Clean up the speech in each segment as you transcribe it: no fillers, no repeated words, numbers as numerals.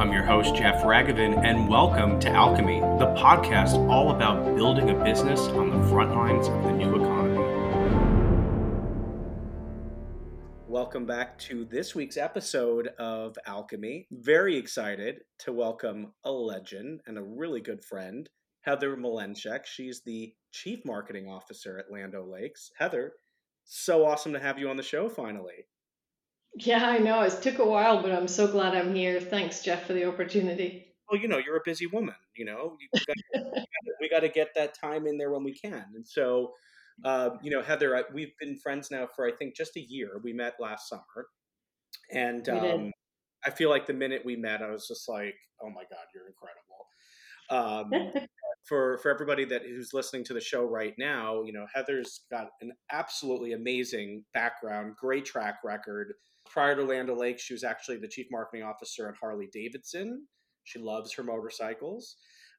I'm your host, Jeff Ragavin, and welcome to Alchemy, the podcast all about building a business on the front lines of the new economy. Welcome back to this week's episode of Alchemy. Very excited to welcome a legend and a really good friend, Heather Malencek. She's the Chief Marketing Officer at Land O'Lakes. Heather, so awesome to have you on the show finally. Yeah, I know. It took a while, but I'm so glad I'm here. Thanks, Jeff, for the opportunity. Well, you're a busy woman. We got to get that time in there when we can. And so, Heather, we've been friends now for, I think, just a year. We met last summer. And We did. I feel like the minute we met, I was just like, oh my God, you're incredible. For everybody who's listening to the show right now, Heather's got an absolutely amazing background, great track record. Prior to Land O'Lakes, she was actually the chief marketing officer at Harley Davidson. She loves her motorcycles.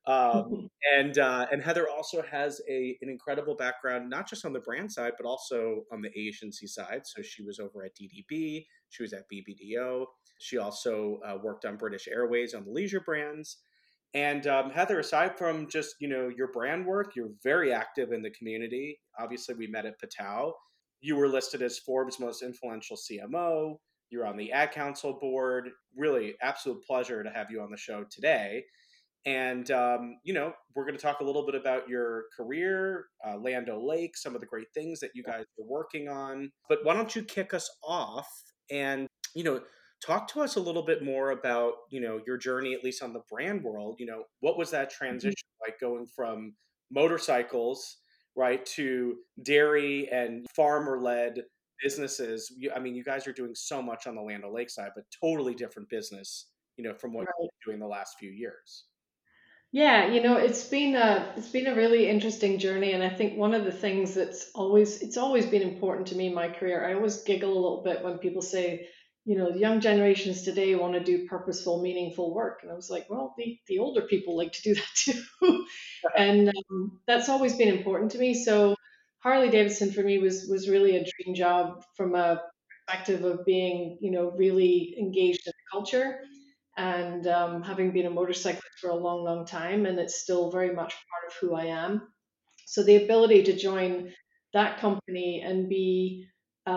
And Heather also has an incredible background, not just on the brand side, but also on the agency side. So she was over at DDB, she was at BBDO. She also worked on British Airways on the leisure brands. And Heather, aside from just your brand work, you're very active in the community. Obviously, we met at Patau. You were listed as Forbes' most influential CMO. You're on the Ad Council board. Really, absolute pleasure to have you on the show today. And we're going to talk a little bit about your career, Land O'Lakes, some of the great things that you guys are working on. But why don't you kick us off and talk to us a little bit more about, your journey, at least on the brand world. What was that transition like going from motorcycles, right, to dairy and farmer-led businesses? You guys are doing so much on the Land O'Lakes side, but totally different business, from what Right. you've been doing the last few years. Yeah, it's been a really interesting journey, and I think one of the things it's always been important to me in my career. I always giggle a little bit when people say, the young generations today want to do purposeful, meaningful work, and I was like, well, the older people like to do that too, and that's always been important to me. So Harley Davidson for me was really a dream job from a perspective of being, really engaged in the culture and having been a motorcyclist for a long, long time, and it's still very much part of who I am. So the ability to join that company and be,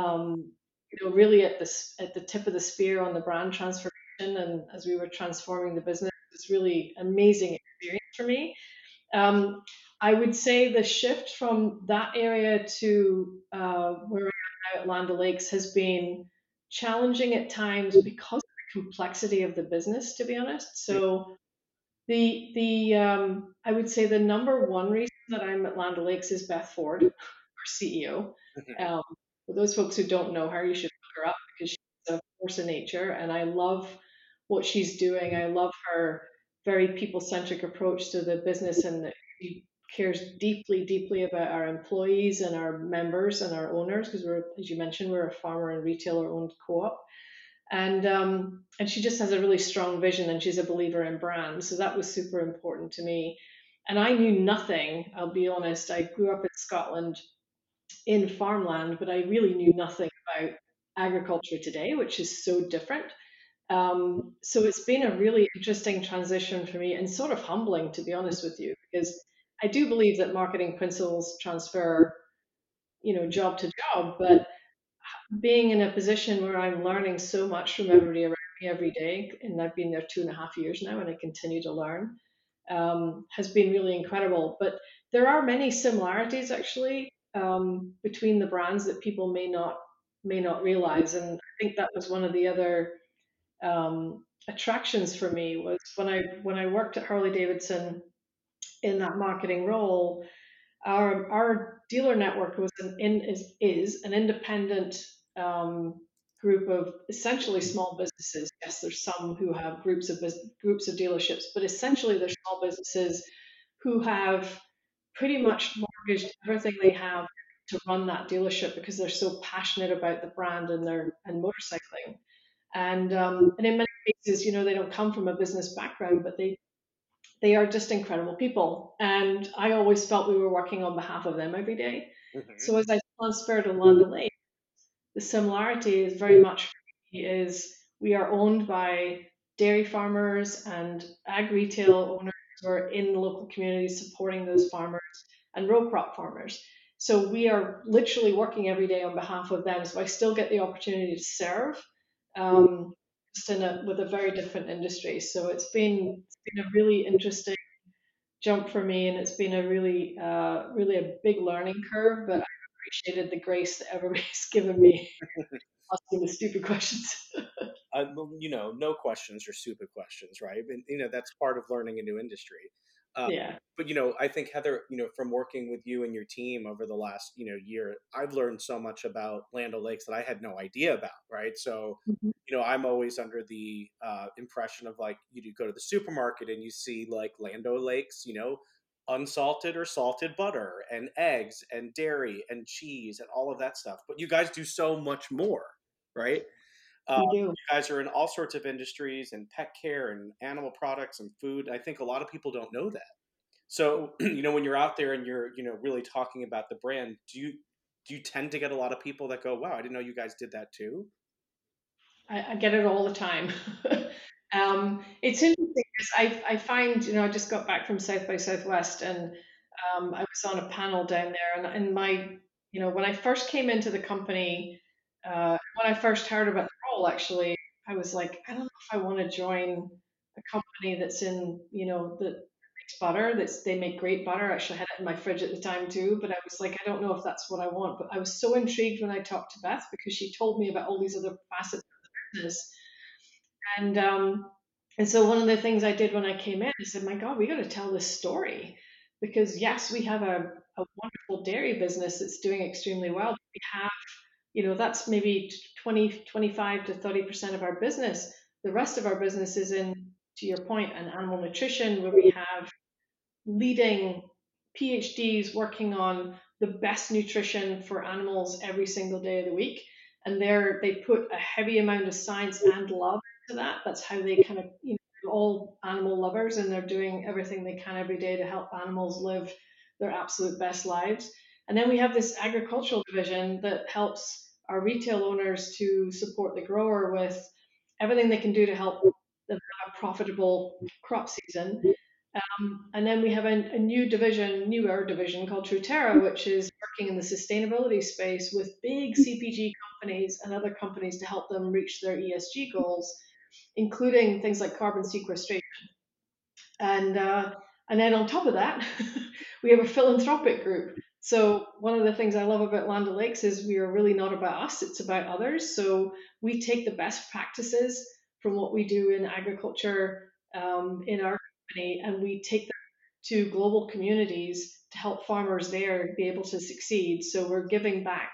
really at the tip of the spear on the brand transformation, and as we were transforming the business, was really amazing experience for me. Um, I would say the shift from that area to where I am now at Land O'Lakes has been challenging at times because of the complexity of the business, to be honest. So the I would say the number one reason that I'm at Land O'Lakes is Beth Ford, our CEO. Um, for those folks who don't know her, you should look her up because she's a force of nature, and I love what she's doing. I love her very people-centric approach to the business, and that she cares deeply, deeply about our employees and our members and our owners, because as you mentioned, we're a farmer and retailer-owned co-op. And she just has a really strong vision, and she's a believer in brand. So that was super important to me. And I knew nothing, I'll be honest. I grew up in Scotland in farmland, but I really knew nothing about agriculture today, which is so different. So it's been a really interesting transition for me and sort of humbling, to be honest with you, because I do believe that marketing principles transfer, job to job, but being in a position where I'm learning so much from everybody around me every day, and I've been there 2.5 years now, and I continue to learn, has been really incredible. But there are many similarities actually between the brands that people may not realize, and I think that was one of the other attractions for me was when I worked at Harley Davidson in that marketing role. Our dealer network is an independent group of essentially small businesses. Yes, there's some who have groups of dealerships, but essentially they're small businesses who have pretty much mortgaged everything they have to run that dealership because they're so passionate about the brand and motorcycling. And in many cases, they don't come from a business background, but they are just incredible people. And I always felt we were working on behalf of them every day. Mhm. So as I transferred to Land O'Lakes, the similarity is very much for me is we are owned by dairy farmers and ag retail owners who are in local communities supporting those farmers and row crop farmers. So we are literally working every day on behalf of them. So I still get the opportunity to serve, just with a very different industry. So it's been a really interesting jump for me, and it's been a really a big learning curve. But I appreciated the grace that everybody's given me asking the stupid questions. No questions are stupid questions, right? And that's part of learning a new industry. Uh, Yeah. but I think Heather, from working with you and your team over the last year, I've learned so much about Land O'Lakes that I had no idea about, right? So, Mhm. I'm always under the impression of like you go to the supermarket and you see like Land O'Lakes, unsalted or salted butter and eggs and dairy and cheese and all of that stuff. But you guys do so much more, right? We do. You guys are in all sorts of industries and pet care and animal products and food. I think a lot of people don't know that. So, when you're out there and you're, really talking about the brand, do you tend to get a lot of people that go, "Wow, I didn't know you guys did that too"? I get it all the time. It's interesting because I find, I just got back from South by Southwest, and I was on a panel down there, and when I first came into the company, when I first heard about the role, actually, I was like, I don't know if I want to join a company that's that makes butter. They make great butter. Actually, I had it in my fridge at the time too, but I was like, I don't know if that's what I want. But I was so intrigued when I talked to Beth because she told me about all these other facets business. And so one of the things I did when I came in, I said, "My God, we got to tell this story because yes, we have a wonderful dairy business that's doing extremely well. We have, that's maybe 20, 25 to 30% of our business. The rest of our business is in, to your point, an animal nutrition where we have leading PhDs working on the best nutrition for animals every single day of the week. And they put a heavy amount of science and love into that. That's how they kind of, they're all animal lovers and they're doing everything they can every day to help animals live their absolute best lives. And then we have this agricultural division that helps our retail owners to support the grower with everything they can do to help them have a profitable crop season. And then we have a newer division called Truterra, which is working in the sustainability space with big CPG companies and other companies to help them reach their ESG goals, including things like carbon sequestration. And then on top of that, we have a philanthropic group. So one of the things I love about Land O'Lakes is we are really not about us; it's about others. So we take the best practices from what we do in agriculture in our company, and we take them to global communities to help farmers there be able to succeed. So we're giving back,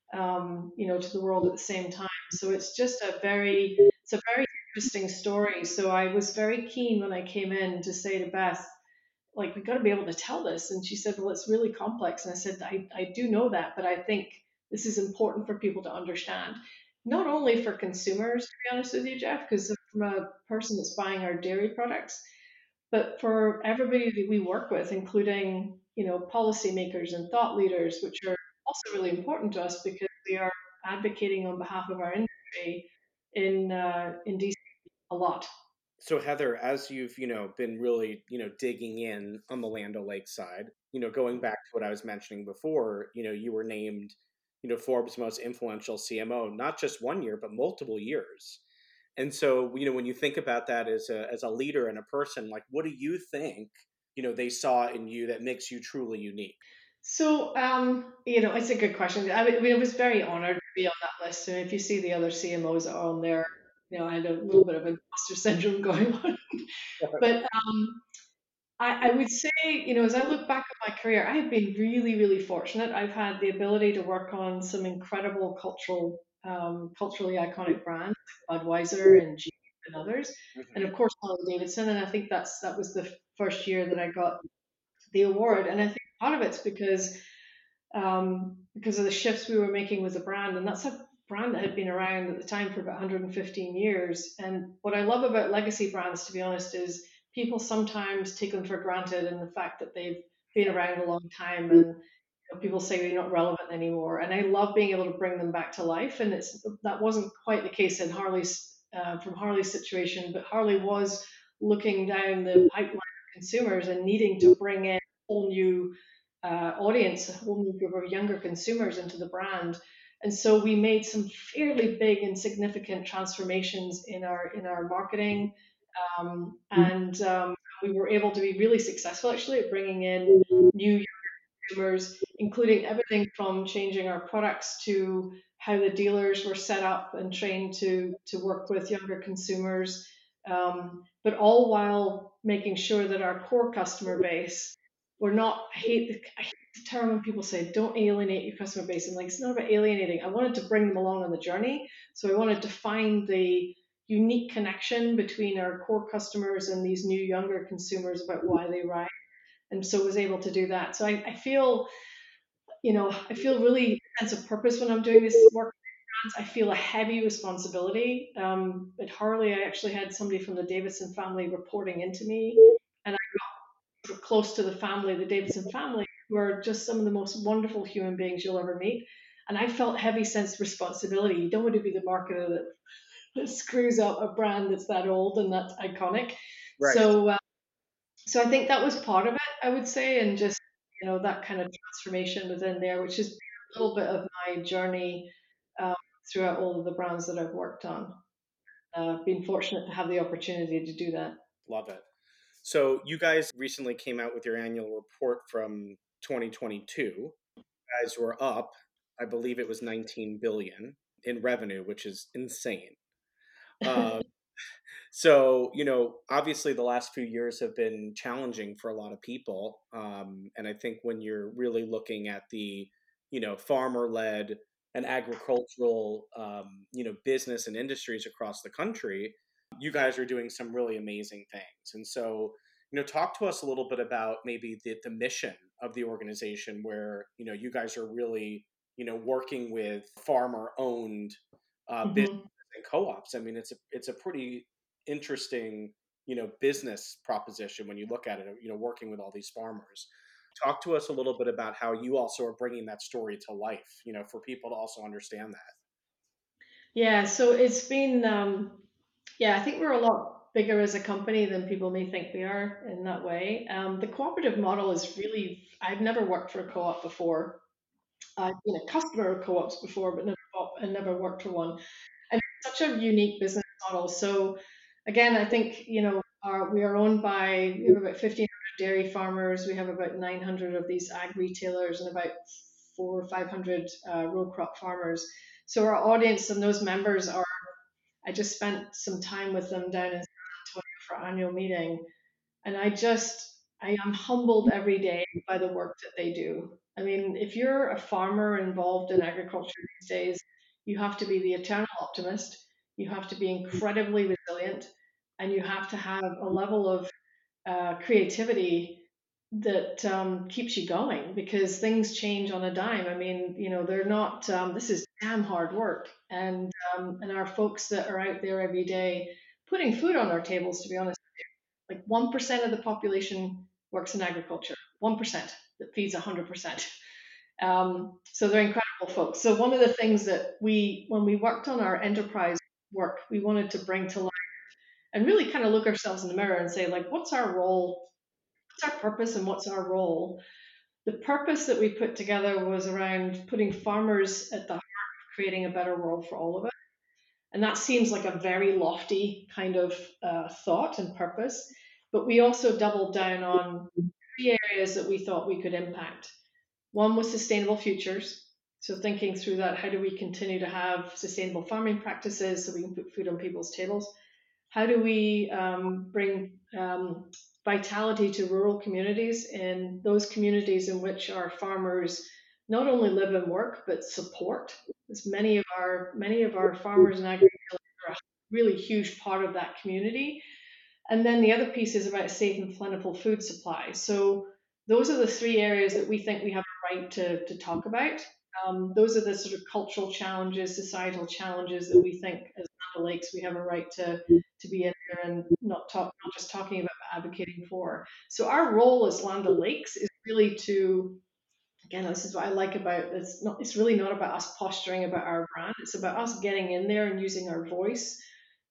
to the world at the same time. So it's a very interesting story. So I was very keen when I came in to say to Beth, like, we got to be able to tell this. And she said, well, it's really complex. And I said, I do know that, but I think this is important for people to understand. Not only for consumers, to be honest with you, Jeff, because from a person that's buying our dairy products, but for everybody that we work with, including policymakers and thought leaders, which are also really important to us because we are advocating on behalf of our industry in DC a lot. So Heather, as you've been really digging in on the Land O'Lakes side, going back to what I was mentioning before, you were named Forbes' most influential CMO not just one year but multiple years. And so when you think about that as a leader and a person, like what do you think they saw in you that makes you truly unique? So, it's a good question. I was very honored to be on that list. And if you see the other CMOs that are on there, I had a little bit of imposter syndrome going on. But I would say, as I look back at my career, I have been really, really fortunate. I've had the ability to work on some incredible culturally iconic brands like Budweiser and Jeep and others, and Mhm. of course Harley Davidson. And I think that was the first year that I got the award. And I think part of it's because of the shifts we were making with the brand, and that's a brand that had been around at the time for about 115 years. And what I love about legacy brands, to be honest, is people sometimes take them for granted in the fact that they've been around a long time, and people say they're not relevant anymore. And I love being able to bring them back to life. And that wasn't quite the case in Harley's from Harley's situation, but Harley was looking down the pipeline of consumers and needing to bring in a whole new audience, a whole new group of younger consumers into the brand. And so we made some fairly big and significant transformations in our marketing, and we were able to be really successful actually at bringing in new consumers, including everything from changing our products to how the dealers were set up and trained to work with younger consumers, but all while making sure that our core customer base were not. I hate the term when people say don't alienate your customer base. I'm like, it's not about alienating. I wanted to bring them along on the journey, so I wanted to find the unique connection between our core customers and these new younger consumers about why they ride, and so was able to do that. So I feel, I feel really a sense of purpose when I'm doing this work. I feel a heavy responsibility. At Harley, I actually had somebody from the Davidson family reporting into me, and I got close to the family, the Davidson family, who are just some of the most wonderful human beings you'll ever meet. And I felt heavy sense of responsibility. You don't want to be the marketer that screws up a brand that's that old and that's iconic. Right. So I think that was part of it, I would say, and just that kind of transformation within there, which has been a little bit of my journey um, throughout all of the brands that I've worked on. Been fortunate to have the opportunity to do that. Love it. So you guys recently came out with your annual report from 2022. You guys were up, I believe it was 19 billion in revenue, which is insane. Uh, so, obviously the last few years have been challenging for a lot of people. And I think when you're really looking at the, farmer led and agricultural, business and industries across the country, you guys are doing some really amazing things. And so, talk to us a little bit about maybe the mission of the organization where, you guys are really, working with farmer owned business Hmm. and co-ops. I mean, it's a pretty interesting, business proposition when you look at it, working with all these farmers. Talk to us a little bit about how you also are bringing that story to life, for people to also understand that. Yeah, so it's been, yeah, I think we're a lot bigger as a company than people may think we are in that way. The cooperative model is really, I've never worked for a co-op before. I've been a customer of co-ops before, but never worked for one. And it's such a unique business model. So again, I think, we are owned by, we have about 1,500 dairy farmers. We have about 900 of these ag retailers and about 400 or 500 row crop farmers. So our audience and those members are, I just spent some time with them down in San Antonio for our annual meeting, and I am humbled every day by the work that they do. I mean, if you're a farmer involved in agriculture these days, you have to be the eternal optimist, you have to be incredibly resilient, and you have to have a level of creativity that keeps you going because things change on a dime. I mean, they're not. This is damn hard work, and our folks that are out there every day putting food on our tables. To be honest, like 1% of the population works in agriculture. 1% that feeds 100%. So they're incredible folks. So one of the things that when we worked on our enterprise work, we wanted to bring to life and really kind of look ourselves in the mirror and say, like, what's our role? What's our purpose and what's our role? The purpose that we put together was around putting farmers at the heart of creating a better world for all of us. And that seems like a very lofty kind of thought and purpose. But we also doubled down on three areas that we thought we could impact. One was sustainable futures. So thinking through that, how do we continue to have sustainable farming practices so we can put food on people's tables? How do we bring vitality to rural communities in those communities in which our farmers not only live and work but support? Because many of our farmers and agriculture are a really huge part of that community. And then the other piece is about safe and plentiful food supply. So those are the three areas that we think we have a right to talk about. Those are the sort of cultural challenges, societal challenges that we think as Land O'Lakes we have a right to be in there and not just talking about but advocating for. So our role as Land O'Lakes is really to, again, this is what I like about it's really not about us posturing about our brand. It's about us getting in there and using our voice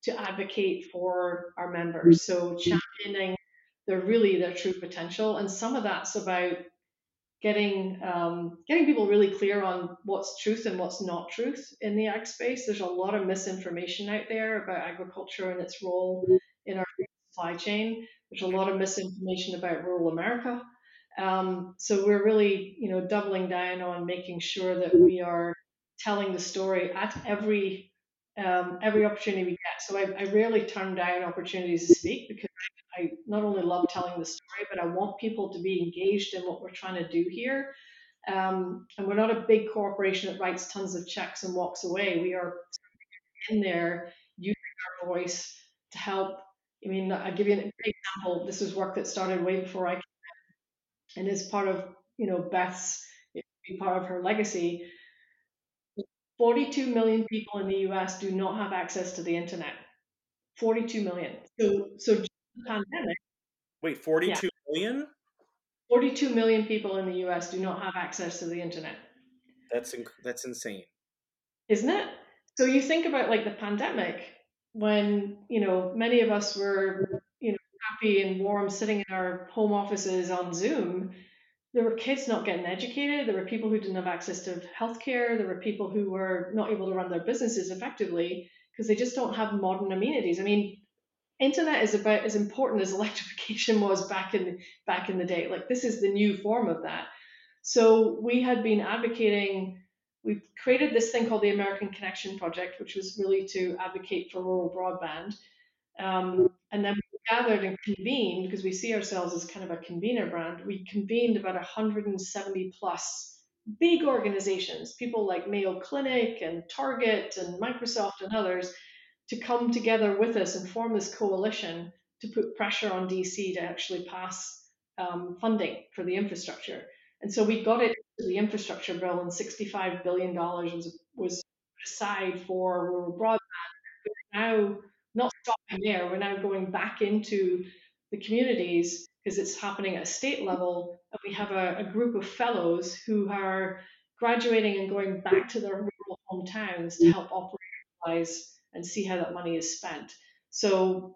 to advocate for our members. So championing their true potential, and some of that's about getting people really clear on what's truth and what's not truth in the ag space. There's a lot of misinformation out there about agriculture and its role in our food supply chain. There's a lot of misinformation about rural America. So we're really, doubling down on making sure that we are telling the story at every opportunity we get. So I rarely turn down opportunities to speak because I not only love telling the story, but I want people to be engaged in what we're trying to do here. And we're not a big corporation that writes tons of checks and walks away. We are in there using our voice to help. I mean, I'll give you a great example. This is work that started way before I came, and is part of, Beth's, be part of her legacy. 42 million people in the US do not have access to the internet. 42 million. So during the pandemic, Wait, yeah, 42 million? 42 million people in the US do not have access to the internet. That's insane. Isn't it? So you think about like the pandemic when, many of us were, happy and warm sitting in our home offices on Zoom. There were kids not getting educated. There were people who didn't have access to healthcare. There were people who were not able to run their businesses effectively because they just don't have modern amenities. I mean, internet is about as important as electrification was back in the day. Like this is the new form of that. So we had been advocating. We created this thing called the American Connection Project, which was really to advocate for rural broadband. And then we gathered and convened, because we see ourselves as kind of a convener brand. We convened about 170 plus big organizations, people like Mayo Clinic and Target and Microsoft and others, to come together with us and form this coalition to put pressure on DC to actually pass funding for the infrastructure. And so we got it to the infrastructure bill, and $65 billion was put aside for rural broadband. Now, not stopping there, we're now going back into the communities because it's happening at a state level. And we have a group of fellows who are graduating and going back to their rural hometowns to help operationalize and see how that money is spent. So,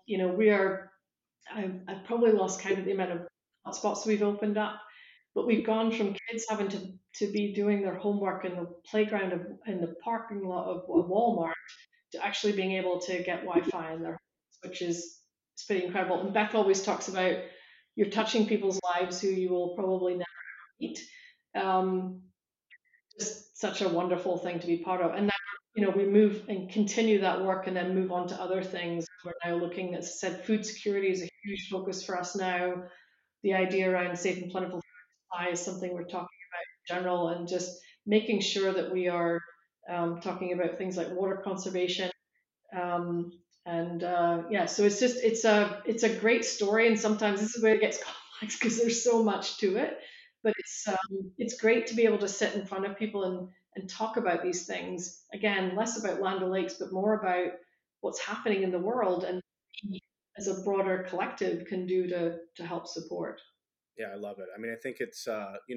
I've probably lost count of the amount of hotspots we've opened up, but we've gone from kids having to be doing their homework in the playground in the parking lot of a Walmart to actually being able to get Wi-Fi in their homes, which is it's pretty incredible. And Beth always talks about you're touching people's lives who you will probably never meet. Um, just such a wonderful thing to be part of. And then, we move and continue that work and then move on to other things. We're now looking, as I said, food security is a huge focus for us now. The idea around safe and plentiful food supply is something we're talking about in general, and just making sure that we are talking about things like water conservation. And yeah, so it's a great story, and sometimes this is where it gets complex because there's so much to it. But it's great to be able to sit in front of people and talk about these things again, less about Land O'Lakes, but more about what's happening in the world, and we, as a broader collective, can do to help support. Yeah, I love it. I mean, I think it's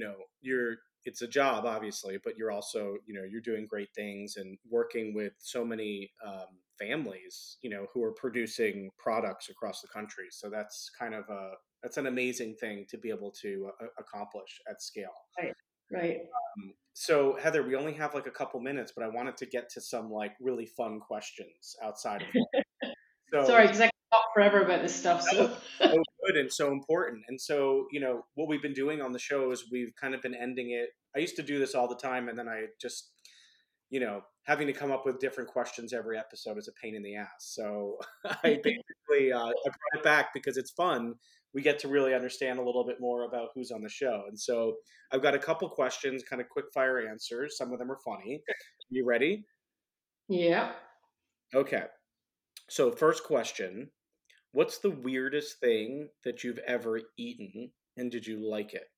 it's a job obviously, but you're also you're doing great things and working with so many families who are producing products across the country. So that's kind of that's an amazing thing to be able to accomplish at scale. Right, right. So Heather, we only have like a couple minutes, but I wanted to get to some like really fun questions outside of work. So Sorry, because I can talk forever about this stuff. that was So so good and so important. And so, what we've been doing on the show is we've kind of been ending it. I used to do this all the time, and then I just, having to come up with different questions every episode is a pain in the ass. So I basically I brought it back because it's fun. We get to really understand a little bit more about who's on the show. And so I've got a couple questions, kind of quick fire answers. Some of them are funny. You ready? yeah. Okay. So first question. What's the weirdest thing that you've ever eaten, and did you like it?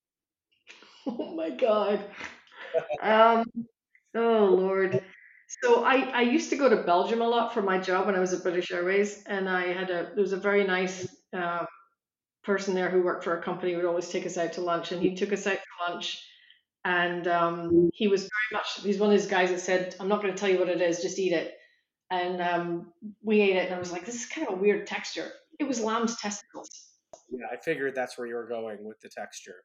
Oh my God. Um, oh Lord. So I used to go to Belgium a lot for my job when I was at British Airways, and there was a very nice person there who worked for a company who would always take us out to lunch, and he took us out to lunch, and he's one of these guys that said, "I'm not going to tell you what it is, just eat it." And we ate it, and I was like, this is kind of a weird texture. It was lamb's testicles. Yeah, I figured that's where you were going with the texture.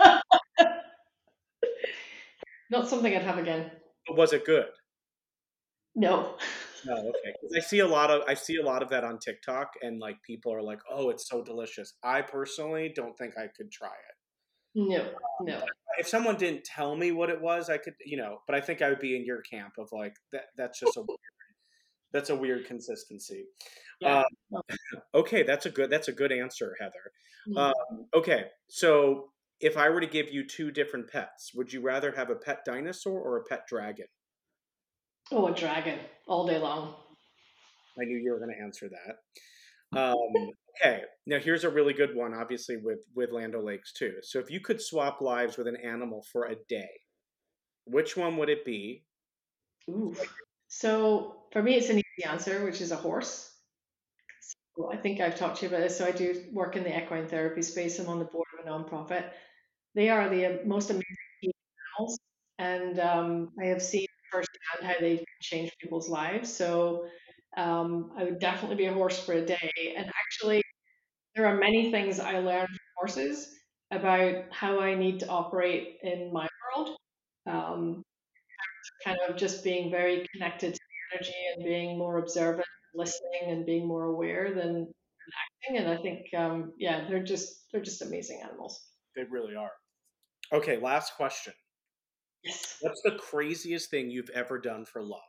Not something I'd have again. But was it good? No. No, okay. 'Cause I see a lot of that on TikTok, and like people are like, "Oh, it's so delicious." I personally don't think I could try it. No. No. If someone didn't tell me what it was, I could, but I think I would be in your camp of like that. That's a weird consistency. Yeah. Um, No. okay, that's a good answer, Heather. Mm. Okay, so if I were to give you two different pets, would you rather have a pet dinosaur or a pet dragon? Oh, a dragon all day long. I knew you were going to answer that. Okay, now here's a really good one, obviously with Land O'Lakes too. So if you could swap lives with an animal for a day, which one would it be? Ooh. So for me, it's an easy answer, which is a horse. Well, I think I've talked to you about this. So I do work in the equine therapy space. I'm on the board of a nonprofit. They are the most amazing animals, and I have seen firsthand how they can change people's lives. So I would definitely be a horse for a day. And actually, there are many things I learned from horses about how I need to operate in my world. Um, Kind of just being very connected to the energy and being more observant, listening, and being more aware than acting. And I think, yeah, they're just amazing animals. They really are. Okay, last question. Yes. What's the craziest thing you've ever done for love?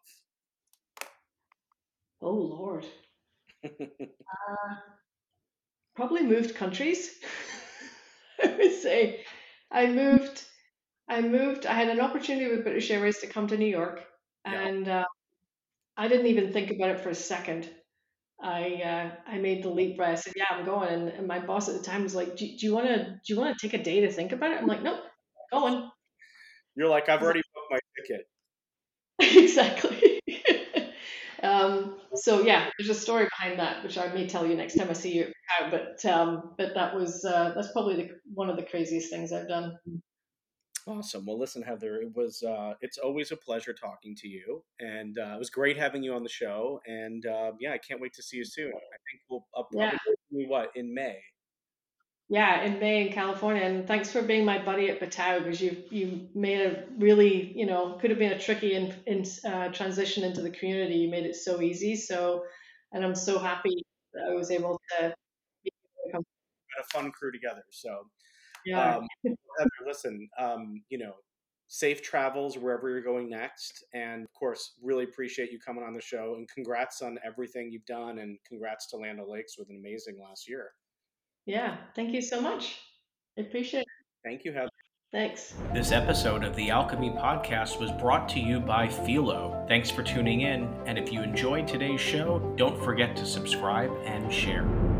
Oh Lord. Probably moved countries. I would say I moved. I had an opportunity with British Airways to come to New York, Yeah. and I didn't even think about it for a second. I made the leap where I said, "Yeah, I'm going." And my boss at the time was like, "Do you want to take a day to think about it?" I'm like, "Nope, going." You're like, I've He's already booked my ticket. like, exactly. So yeah, there's a story behind that, which I may tell you next time I see you at Cow. But that's probably one of the craziest things I've done. Awesome. Well, listen, Heather, it's always a pleasure talking to you, and it was great having you on the show. And yeah, I can't wait to see you soon. I think I'll Yeah. probably see you in May. Yeah, in May in California, and thanks for being my buddy at Batau because you made a really could have been a tricky transition into the community. You made it so easy. So, and I'm so happy that I was able to. Be Got a fun crew together. So, Yeah, um, Heather, listen, safe travels wherever you're going next, and of course, really appreciate you coming on the show. And congrats on everything you've done, and congrats to Land O'Lakes with an amazing last year. yeah. Thank you so much. I appreciate it. Thank you, Heather. Thanks. This episode of the Alchemy Podcast was brought to you by Philo. Thanks for tuning in, and if you enjoyed today's show, don't forget to subscribe and share.